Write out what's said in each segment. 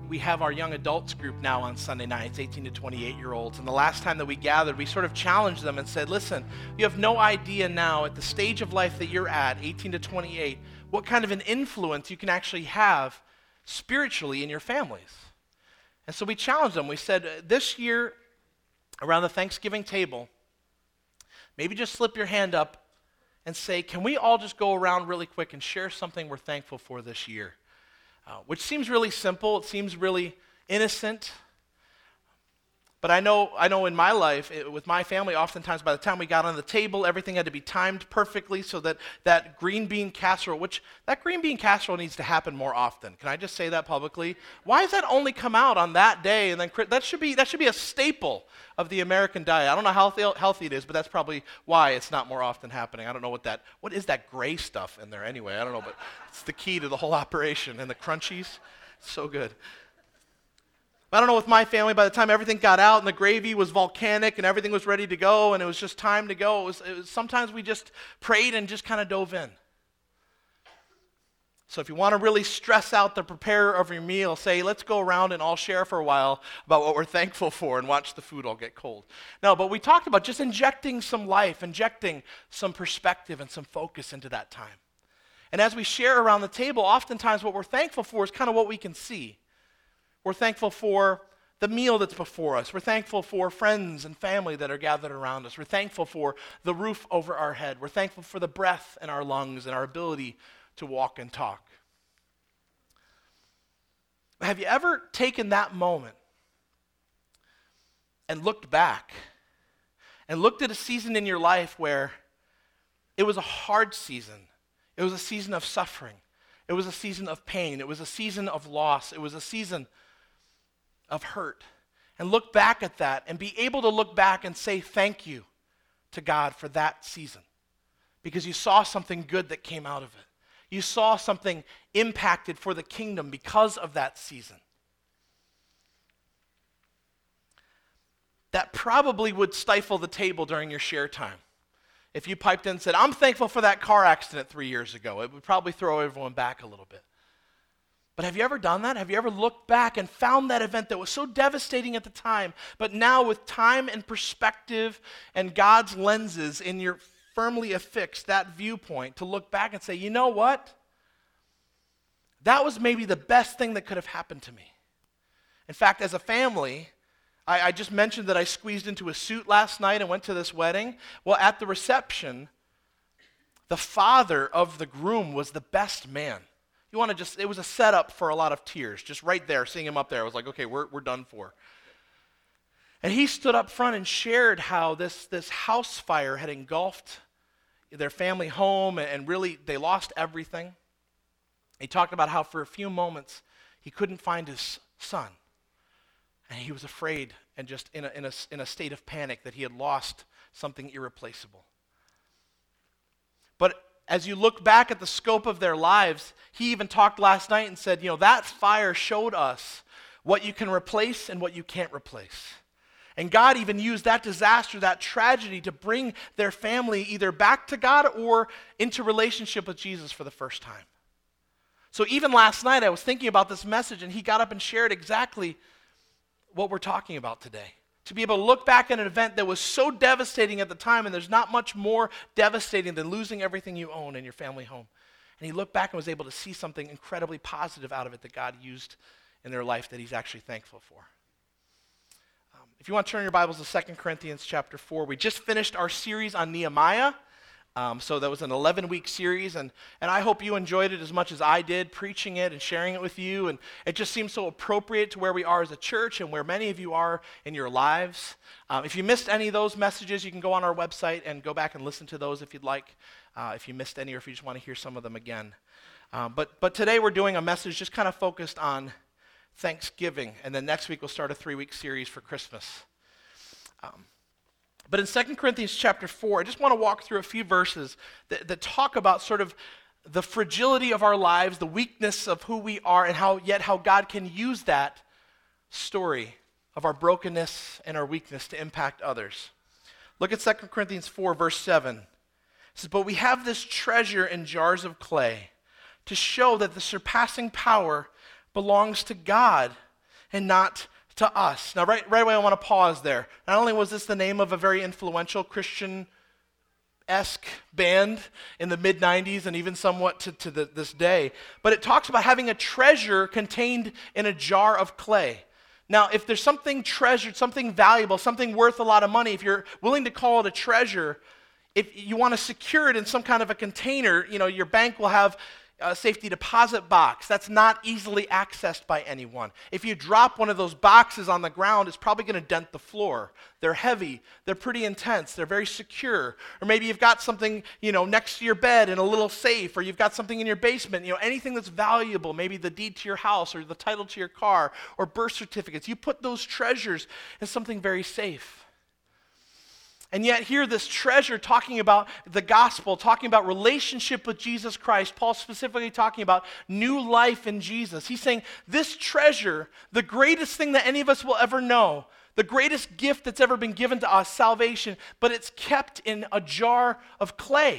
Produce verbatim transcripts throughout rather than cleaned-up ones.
we have our young adults group now on Sunday nights, eighteen to twenty-eight year olds. And the last time that we gathered, we sort of challenged them and said, listen, you have no idea now at the stage of life that you're at, eighteen to twenty-eight, what kind of an influence you can actually have spiritually in your families. And so we challenged them. We said, this year, around the Thanksgiving table, maybe just slip your hand up and say, can we all just go around really quick and share something we're thankful for this year? Uh, which seems really simple. It seems really innocent. But I know I know in my life, it, with my family, oftentimes by the time we got on the table, everything had to be timed perfectly so that that green bean casserole, which that green bean casserole needs to happen more often. Can I just say that publicly? Why does that only come out on that day? And then that should be that should be a staple of the American diet. I don't know how healthy, healthy it is, but that's probably why it's not more often happening. I don't know what that, what is that gray stuff in there anyway? I don't know, but it's the key to the whole operation. And the crunchies, so good. I don't know, with my family, by the time everything got out and the gravy was volcanic and everything was ready to go and it was just time to go, it was, it was sometimes we just prayed and just kind of dove in. So if you want to really stress out the preparer of your meal, say, let's go around and all share for a while about what we're thankful for and watch the food all get cold. No, but we talked about just injecting some life, injecting some perspective and some focus into that time. And as we share around the table, oftentimes what we're thankful for is kind of what we can see. We're thankful for the meal that's before us. We're thankful for friends and family that are gathered around us. We're thankful for the roof over our head. We're thankful for the breath in our lungs and our ability to walk and talk. Have you ever taken that moment and looked back and looked at a season in your life where it was a hard season? It was a season of suffering. It was a season of pain. It was a season of loss. It was a season of hurt, and look back at that and be able to look back and say thank you to God for that season because you saw something good that came out of it. You saw something impacted for the kingdom because of that season. That probably would stifle the table during your share time. If you piped in and said, I'm thankful for that car accident three years ago, it would probably throw everyone back a little bit. But have you ever done that? Have you ever looked back and found that event that was so devastating at the time, but now with time and perspective and God's lenses in your firmly affixed, that viewpoint, to look back and say, you know what? That was maybe the best thing that could have happened to me. In fact, as a family, I, I just mentioned that I squeezed into a suit last night and went to this wedding. Well, at the reception, the father of the groom was the best man. You want to just, it was a setup for a lot of tears. Just right there, seeing him up there, I was like, okay, we're we're done for. And he stood up front and shared how this, this house fire had engulfed their family home and really they lost everything. He talked about how for a few moments he couldn't find his son. And he was afraid and just in a, in a, in a state of panic that he had lost something irreplaceable. But as you look back at the scope of their lives, he even talked last night and said, you know, that fire showed us what you can replace and what you can't replace. And God even used that disaster, that tragedy, to bring their family either back to God or into relationship with Jesus for the first time. So even last night, I was thinking about this message, and he got up and shared exactly what we're talking about today. To be able to look back at an event that was so devastating at the time, and there's not much more devastating than losing everything you own in your family home. And he looked back and was able to see something incredibly positive out of it that God used in their life that he's actually thankful for. Um, if you want to turn your Bibles to Second Corinthians chapter four, we just finished our series on Nehemiah. Um, so that was an eleven-week series, and, and I hope you enjoyed it as much as I did, preaching it and sharing it with you. And it just seems so appropriate to where we are as a church and where many of you are in your lives. Um, if you missed any of those messages, you can go on our website and go back and listen to those if you'd like, uh, if you missed any or if you just want to hear some of them again. Um, but, but today we're doing a message just kind of focused on Thanksgiving, and then next week we'll start a three-week series for Christmas. Um, But in Second Corinthians chapter four, I just want to walk through a few verses that, that talk about sort of the fragility of our lives, the weakness of who we are, and how yet how God can use that story of our brokenness and our weakness to impact others. Look at Second Corinthians four, verse seven. It says, "But we have this treasure in jars of clay to show that the surpassing power belongs to God and not to us. Now, right, right away, I want to pause there. Not only was this the name of a very influential Christian-esque band in the mid nineties and even somewhat to, to the, this day, but it talks about having a treasure contained in a jar of clay. Now, if there's something treasured, something valuable, something worth a lot of money, if you're willing to call it a treasure, if you want to secure it in some kind of a container, you know, your bank will have a safety deposit box. That's not easily accessed by anyone. If you drop one of those boxes on the ground, it's probably going to dent the floor. They're heavy. They're pretty intense. They're very secure. Or maybe you've got something, you know, next to your bed in a little safe, or you've got something in your basement, you know, anything that's valuable, maybe the deed to your house or the title to your car or birth certificates. You put those treasures in something very safe. And yet here this treasure talking about the gospel, talking about relationship with Jesus Christ, Paul specifically talking about new life in Jesus. He's saying this treasure, the greatest thing that any of us will ever know, the greatest gift that's ever been given to us, salvation, but it's kept in a jar of clay.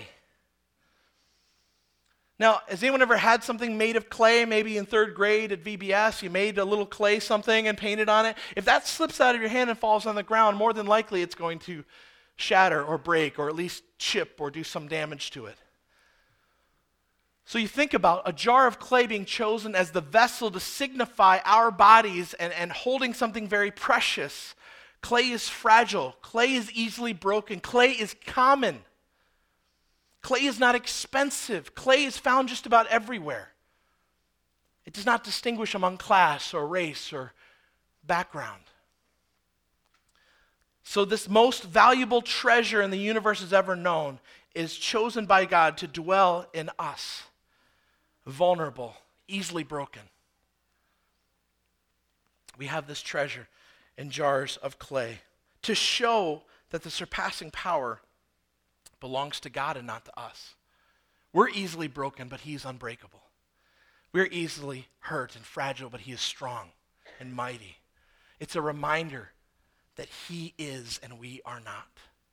Now, has anyone ever had something made of clay? Maybe in third grade at V B S, you made a little clay something and painted on it. If that slips out of your hand and falls on the ground, more than likely it's going to shatter or break or at least chip or do some damage to it. So you think about a jar of clay being chosen as the vessel to signify our bodies and, and holding something very precious. Clay is fragile. Clay is easily broken. Clay is common. Clay is not expensive. Clay is found just about everywhere. It does not distinguish among class or race or background. So this most valuable treasure in the universe has ever known is chosen by God to dwell in us, vulnerable, easily broken. We have this treasure in jars of clay to show that the surpassing power belongs to God and not to us. We're easily broken, but He's unbreakable. We're easily hurt and fragile, but He is strong and mighty. It's a reminder that He is and we are not.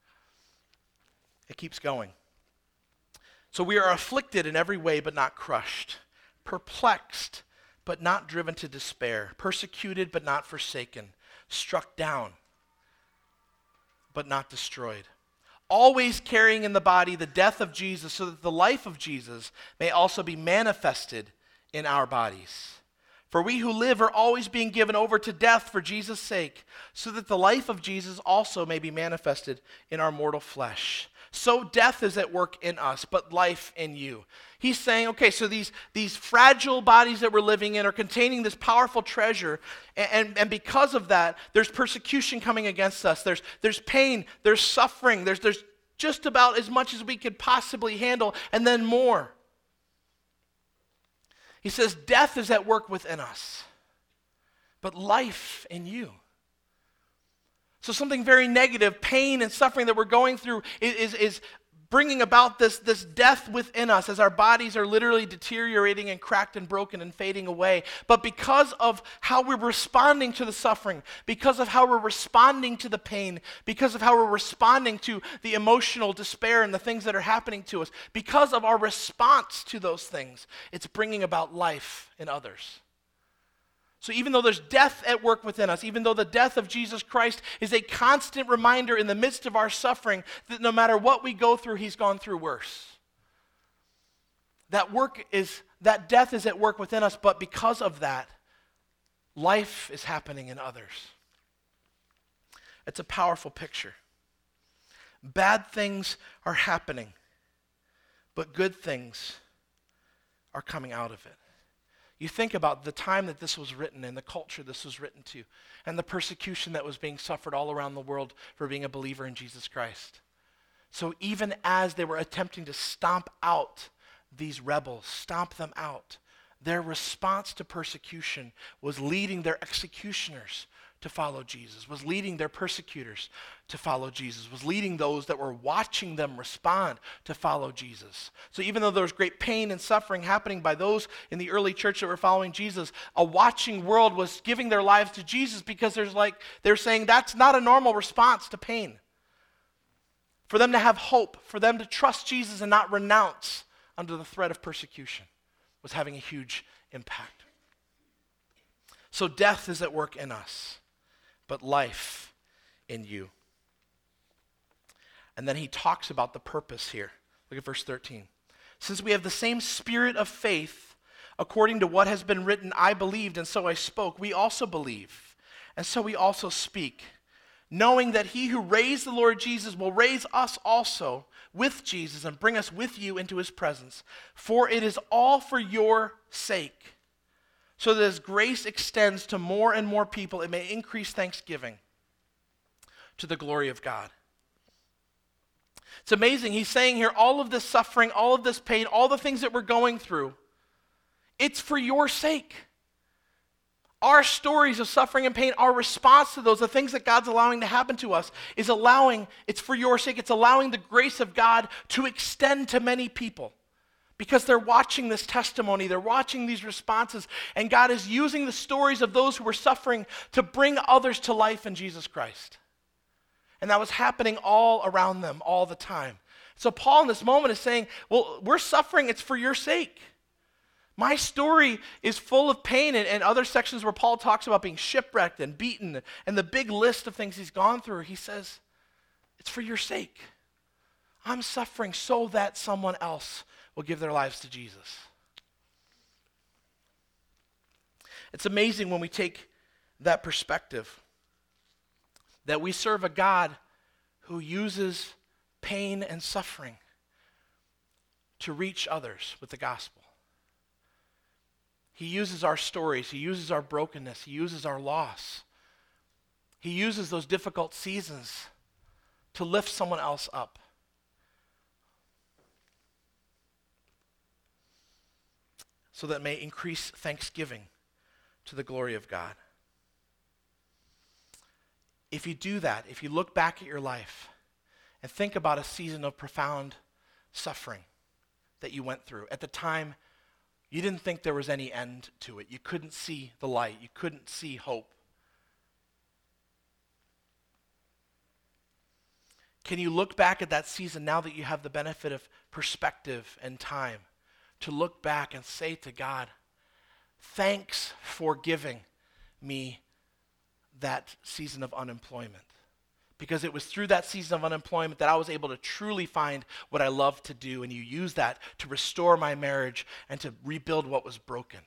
It keeps going. So we are afflicted in every way but not crushed, perplexed but not driven to despair, persecuted but not forsaken, struck down but not destroyed. Always carrying in the body the death of Jesus so that the life of Jesus may also be manifested in our bodies. For we who live are always being given over to death for Jesus' sake, so that the life of Jesus also may be manifested in our mortal flesh. So death is at work in us, but life in you. He's saying, okay, so these, these fragile bodies that we're living in are containing this powerful treasure, and, and, and because of that, there's persecution coming against us. There's, there's pain, there's suffering, there's, there's just about as much as we could possibly handle, and then more. He says, death is at work within us, but life in you. So something very negative, pain and suffering that we're going through is, is, is bringing about this, this death within us as our bodies are literally deteriorating and cracked and broken and fading away. But because of how we're responding to the suffering, because of how we're responding to the pain, because of how we're responding to the emotional despair and the things that are happening to us, because of our response to those things, it's bringing about life in others. So even though there's death at work within us, even though the death of Jesus Christ is a constant reminder in the midst of our suffering that no matter what we go through, He's gone through worse. That work is, that death is at work within us, but because of that, life is happening in others. It's a powerful picture. Bad things are happening, but good things are coming out of it. You think about the time that this was written and the culture this was written to and the persecution that was being suffered all around the world for being a believer in Jesus Christ. So even as they were attempting to stomp out these rebels, stomp them out, their response to persecution was leading their executioners to follow Jesus, was leading their persecutors to follow Jesus, was leading those that were watching them respond to follow Jesus. So even though there was great pain and suffering happening by those in the early church that were following Jesus, a watching world was giving their lives to Jesus because there's like they're saying that's not a normal response to pain. For them to have hope, for them to trust Jesus and not renounce under the threat of persecution was having a huge impact. So death is at work in us, but life in you. And then he talks about the purpose here. Look at verse thirteen. Since we have the same spirit of faith, according to what has been written, I believed and so I spoke, we also believe, and so we also speak, knowing that he who raised the Lord Jesus will raise us also with Jesus and bring us with you into his presence. For it is all for your sake, so that as grace extends to more and more people, it may increase thanksgiving to the glory of God. It's amazing. He's saying here, all of this suffering, all of this pain, all the things that we're going through, it's for your sake. Our stories of suffering and pain, our response to those, the things that God's allowing to happen to us, is allowing, it's for your sake. It's allowing the grace of God to extend to many people because they're watching this testimony, they're watching these responses, and God is using the stories of those who were suffering to bring others to life in Jesus Christ. And that was happening all around them all the time. So Paul in this moment is saying, well, we're suffering, it's for your sake. My story is full of pain, and, and other sections where Paul talks about being shipwrecked and beaten and the big list of things he's gone through. He says, it's for your sake. I'm suffering so that someone else will give their lives to Jesus. It's amazing when we take that perspective that we serve a God who uses pain and suffering to reach others with the gospel. He uses our stories, he uses our brokenness, he uses our loss. He uses those difficult seasons to lift someone else up. So that it may increase thanksgiving to the glory of God. If you do that, if you look back at your life and think about a season of profound suffering that you went through, at the time, you didn't think there was any end to it. You couldn't see the light. You couldn't see hope. Can you look back at that season now that you have the benefit of perspective and time to look back and say to God, thanks for giving me that season of unemployment? Because it was through that season of unemployment that I was able to truly find what I love to do, and you use that to restore my marriage and to rebuild what was broken.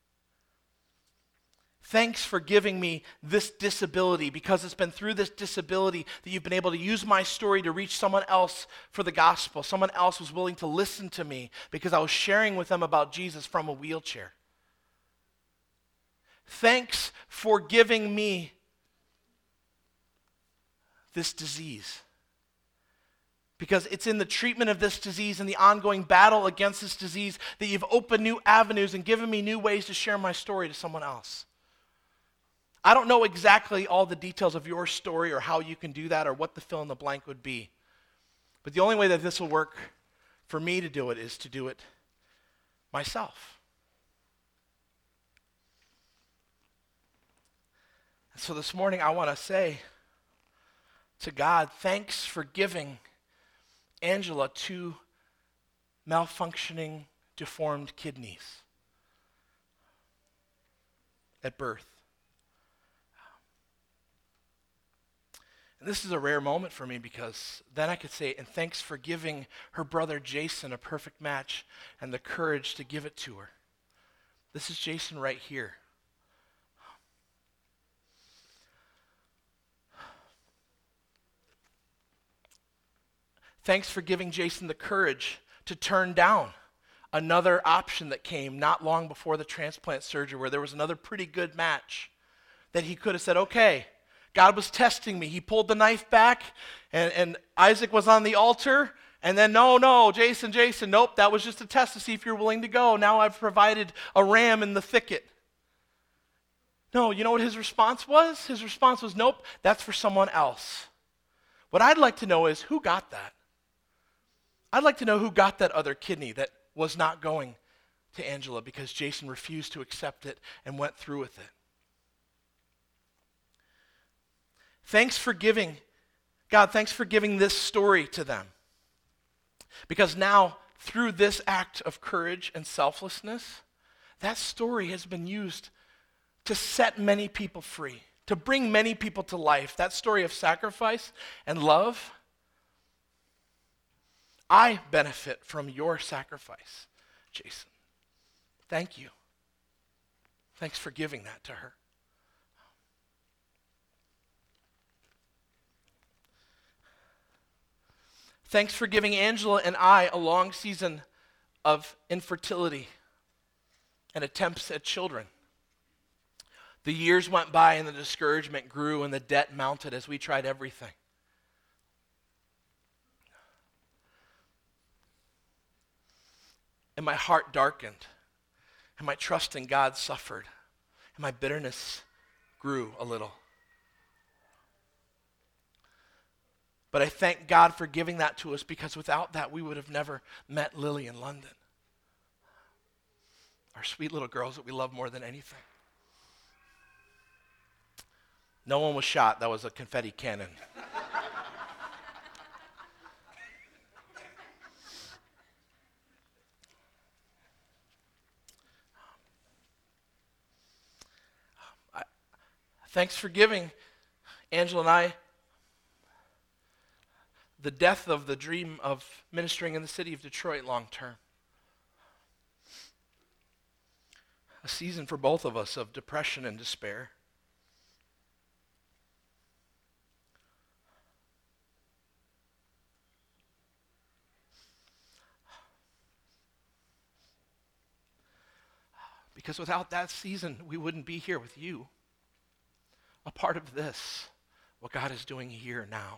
Thanks for giving me this disability, because it's been through this disability that you've been able to use my story to reach someone else for the gospel. Someone else was willing to listen to me because I was sharing with them about Jesus from a wheelchair. Thanks for giving me this disease, because it's in the treatment of this disease and the ongoing battle against this disease that you've opened new avenues and given me new ways to share my story to someone else. I don't know exactly all the details of your story or how you can do that or what the fill in the blank would be, but the only way that this will work for me to do it is to do it myself. And so this morning I want to say to God, thanks for giving Angela two malfunctioning, deformed kidneys at birth. And this is a rare moment for me, because then I could say, and thanks for giving her brother Jason a perfect match and the courage to give it to her. This is Jason right here. Thanks for giving Jason the courage to turn down another option that came not long before the transplant surgery, where there was another pretty good match that he could have said, okay, God was testing me. He pulled the knife back, and, and Isaac was on the altar, and then, no, no, Jason, Jason, nope, that was just a test to see if you're willing to go. Now I've provided a ram in the thicket. No, you know what his response was? His response was, nope, that's for someone else. What I'd like to know is, who got that? I'd like to know who got that other kidney that was not going to Angela because Jason refused to accept it and went through with it. Thanks for giving, God, thanks for giving this story to them. Because now, through this act of courage and selflessness, that story has been used to set many people free, to bring many people to life. That story of sacrifice and love, I benefit from your sacrifice, Jason. Thank you. Thanks for giving that to her. Thanks for giving Angela and I a long season of infertility and attempts at children. The years went by and the discouragement grew and the debt mounted as we tried everything. And my heart darkened, and my trust in God suffered, and my bitterness grew a little. But I thank God for giving that to us, because without that, we would have never met Lily in London. Our sweet little girls that we love more than anything. No one was shot. That was a confetti cannon. I, thanks for giving Angela and I the death of the dream of ministering in the city of Detroit long term. A season for both of us of depression and despair. Because without that season, we wouldn't be here with you. A part of this, what God is doing here now.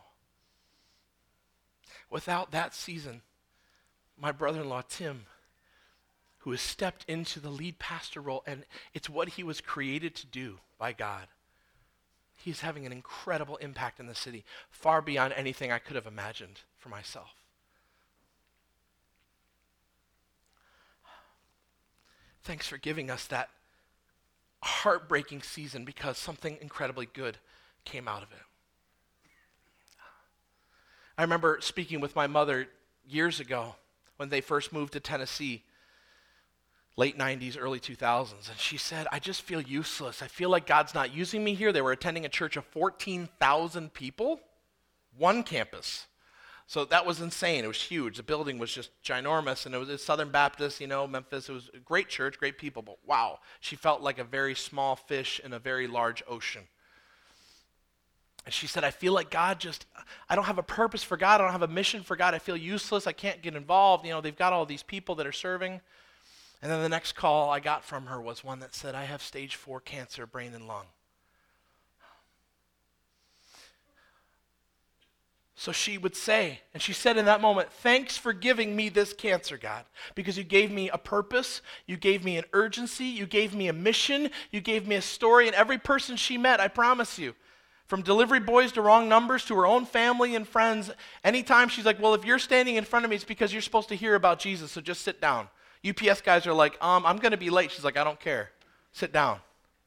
Without that season, my brother-in-law, Tim, who has stepped into the lead pastor role, and it's what he was created to do by God. He's having an incredible impact in the city, far beyond anything I could have imagined for myself. Thanks for giving us that heartbreaking season, because something incredibly good came out of it. I remember speaking with my mother years ago when they first moved to Tennessee, late nineties, early two thousands, and she said, I just feel useless. I feel like God's not using me here. They were attending a church of fourteen thousand people, one campus. So that was insane. It was huge. The building was just ginormous, and it was a Southern Baptist, you know, Memphis. It was a great church, great people, but wow, she felt like a very small fish in a very large ocean. And she said, I feel like God just, I don't have a purpose for God. I don't have a mission for God. I feel useless. I can't get involved. You know, they've got all these people that are serving. And then the next call I got from her was one that said, I have stage four cancer, brain and lung. So she would say, and she said in that moment, thanks for giving me this cancer, God, because you gave me a purpose, you gave me an urgency, you gave me a mission, you gave me a story, and every person she met, I promise you, from delivery boys to wrong numbers to her own family and friends, anytime she's like, well, if you're standing in front of me, it's because you're supposed to hear about Jesus, so just sit down. U P S guys are like, um, I'm going to be late. She's like, I don't care. Sit down.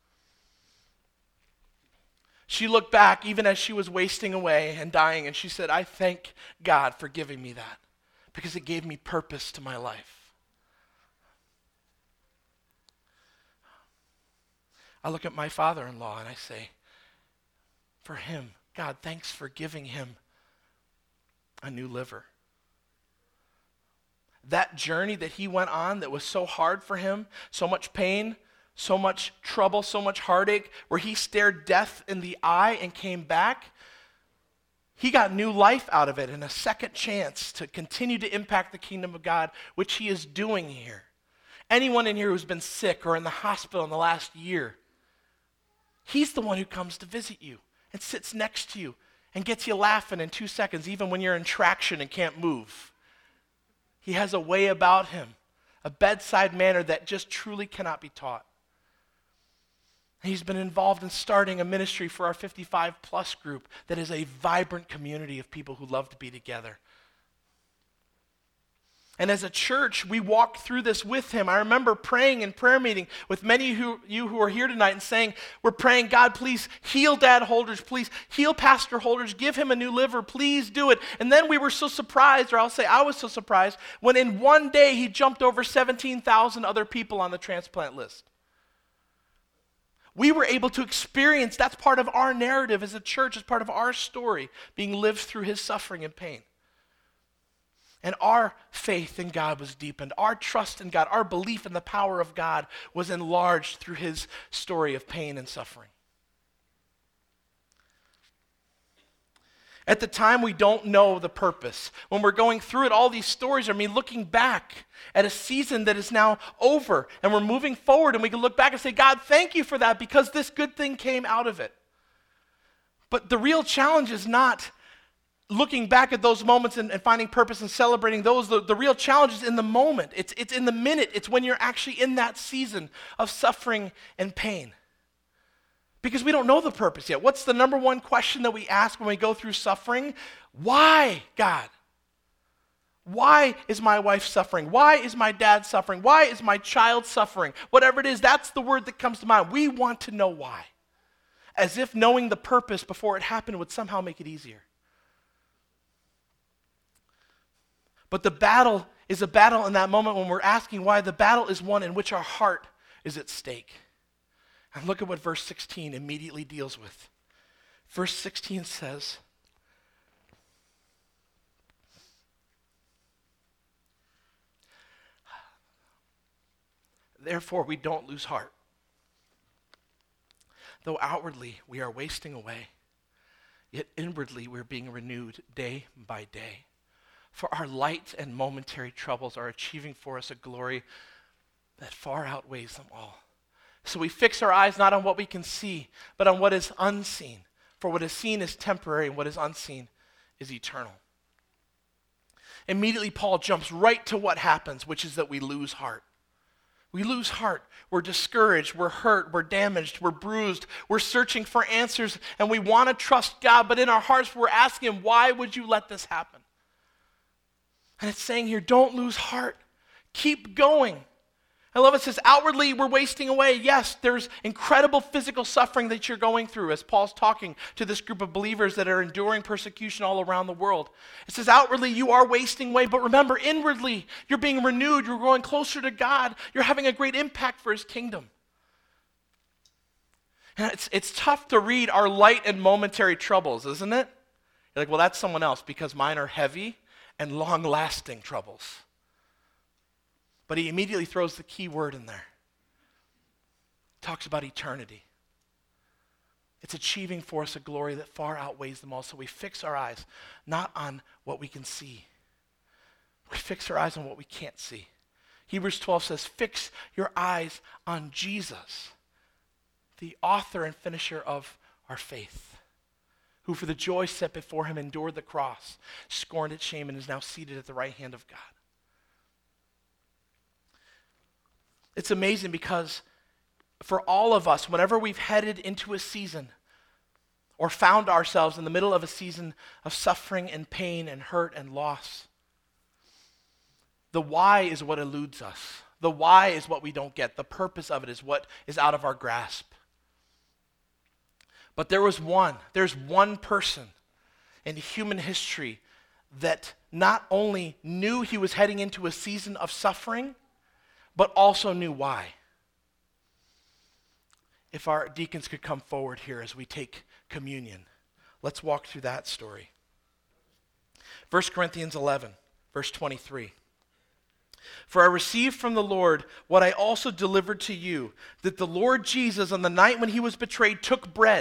She looked back even as she was wasting away and dying, and she said, I thank God for giving me that, because it gave me purpose to my life. I look at my father-in-law and I say, for him, God, thanks for giving him a new liver. That journey that he went on that was so hard for him, so much pain, so much trouble, so much heartache, where he stared death in the eye and came back, he got new life out of it and a second chance to continue to impact the kingdom of God, which he is doing here. Anyone in here who's been sick or in the hospital in the last year, he's the one who comes to visit you and sits next to you and gets you laughing in two seconds, even when you're in traction and can't move. He has a way about him, a bedside manner that just truly cannot be taught. He's been involved in starting a ministry for our fifty-five plus group that is a vibrant community of people who love to be together. And as a church, we walked through this with him. I remember praying in prayer meeting with many of you who are here tonight and saying, we're praying, God, please heal Dad Holdridge. Please heal Pastor Holdridge. Give him a new liver. Please do it. And then we were so surprised, or I'll say I was so surprised, when in one day he jumped over seventeen thousand other people on the transplant list. We were able to experience, that's part of our narrative as a church, as part of our story, being lived through his suffering and pain. And our faith in God was deepened. Our trust in God, our belief in the power of God was enlarged through his story of pain and suffering. At the time, we don't know the purpose. When we're going through it, all these stories are me looking back at a season that is now over, and we're moving forward, and we can look back and say, God, thank you for that, because this good thing came out of it. But the real challenge is not looking back at those moments and, and finding purpose and celebrating those. The, the real challenge is in the moment. It's, it's in the minute. It's when you're actually in that season of suffering and pain. Because we don't know the purpose yet. What's the number one question that we ask when we go through suffering? Why, God? Why is my wife suffering? Why is my dad suffering? Why is my child suffering? Whatever it is, that's the word that comes to mind. We want to know why. As if knowing the purpose before it happened would somehow make it easier. But the battle is a battle in that moment when we're asking why. The battle is one in which our heart is at stake. And look at what verse sixteen immediately deals with. Verse sixteen says, therefore we don't lose heart. Though outwardly we are wasting away, yet inwardly we're being renewed day by day. For our light and momentary troubles are achieving for us a glory that far outweighs them all. So we fix our eyes not on what we can see, but on what is unseen. For what is seen is temporary, and what is unseen is eternal. Immediately, Paul jumps right to what happens, which is that we lose heart. We lose heart. We're discouraged. We're hurt. We're damaged. We're bruised. We're searching for answers, and we want to trust God, but in our hearts, we're asking him, why would you let this happen? And it's saying here, don't lose heart. Keep going. I love it. It says, outwardly, we're wasting away. Yes, there's incredible physical suffering that you're going through as Paul's talking to this group of believers that are enduring persecution all around the world. It says, outwardly, you are wasting away, but remember, inwardly, you're being renewed. You're growing closer to God. You're having a great impact for his kingdom. And it's, it's tough to read our light and momentary troubles, isn't it? You're like, well, that's someone else, because mine are heavy and long-lasting troubles. But he immediately throws the key word in there. Talks about eternity. It's achieving for us a glory that far outweighs them all. So we fix our eyes not on what we can see. We fix our eyes on what we can't see. Hebrews twelve says, fix your eyes on Jesus, the author and finisher of our faith, who for the joy set before him endured the cross, scorned its shame, and is now seated at the right hand of God. It's amazing because for all of us, whenever we've headed into a season or found ourselves in the middle of a season of suffering and pain and hurt and loss, the why is what eludes us. The why is what we don't get. The purpose of it is what is out of our grasp. But there was one, there's one person in human history that not only knew he was heading into a season of suffering, but also knew why. If our deacons could come forward here as we take communion, let's walk through that story. First Corinthians eleven, verse twenty-three. For I received from the Lord what I also delivered to you, that the Lord Jesus, on the night when he was betrayed, took bread.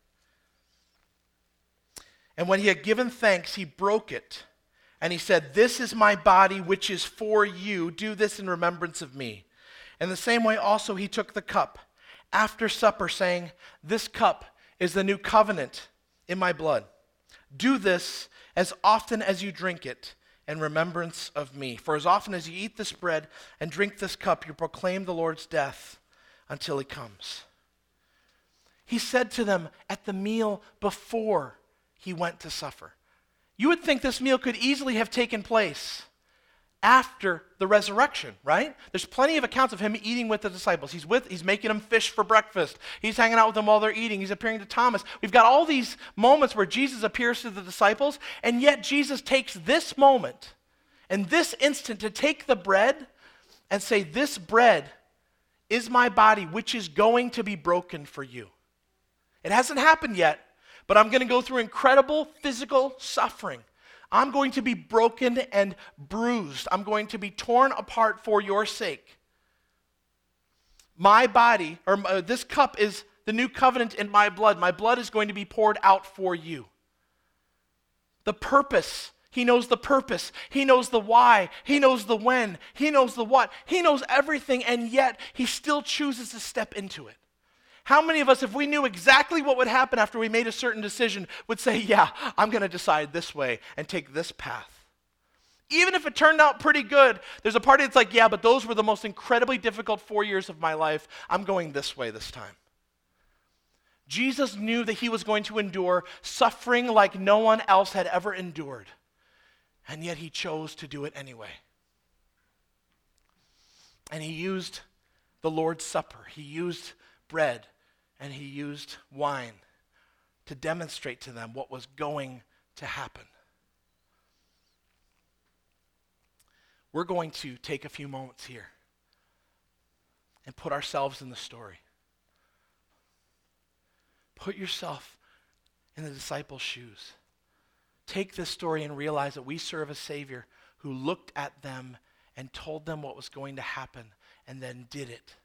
And when he had given thanks, he broke it. And he said, this is my body, which is for you. Do this in remembrance of me. In the same way also he took the cup after supper, saying, this cup is the new covenant in my blood. Do this as often as you drink it in remembrance of me. For as often as you eat this bread and drink this cup, you proclaim the Lord's death until he comes. He said to them at the meal before he went to suffer. You would think this meal could easily have taken place after the resurrection, right? There's plenty of accounts of him eating with the disciples. He's with, he's making them fish for breakfast. He's hanging out with them while they're eating. He's appearing to Thomas. We've got all these moments where Jesus appears to the disciples, and yet Jesus takes this moment and this instant to take the bread and say, this bread is my body, which is going to be broken for you. It hasn't happened yet, but I'm going to go through incredible physical suffering. I'm going to be broken and bruised. I'm going to be torn apart for your sake. My body, or uh, this cup is the new covenant in my blood. My blood is going to be poured out for you. The purpose, he knows the purpose. He knows the why. He knows the when. He knows the what. He knows everything, and yet he still chooses to step into it. How many of us, if we knew exactly what would happen after we made a certain decision, would say, yeah, I'm going to decide this way and take this path? Even if it turned out pretty good, there's a party that's like, yeah, but those were the most incredibly difficult four years of my life. I'm going this way this time. Jesus knew that he was going to endure suffering like no one else had ever endured, and yet he chose to do it anyway. And he used the Lord's Supper. He used bread. And he used wine to demonstrate to them what was going to happen. We're going to take a few moments here and put ourselves in the story. Put yourself in the disciples' shoes. Take this story and realize that we serve a Savior who looked at them and told them what was going to happen and then did it.